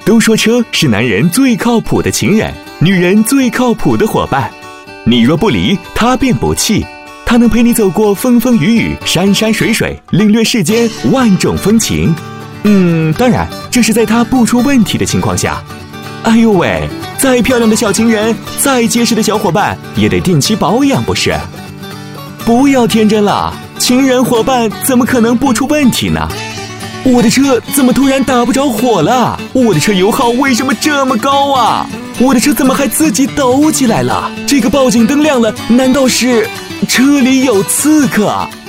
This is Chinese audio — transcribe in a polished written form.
都说车是男人最靠谱的情人，女人最靠谱的伙伴。你若不离，他便不弃。他能陪你走过风风雨雨、山山水水，领略世间万种风情。当然，这是在他不出问题的情况下。哎呦喂，再漂亮的小情人，再结实的小伙伴，也得定期保养，不是？不要天真了，情人伙伴怎么可能不出问题呢？我的车怎么突然打不着火了？我的车油耗为什么这么高啊？我的车怎么还自己抖起来了？这个报警灯亮了，难道是车里有刺客？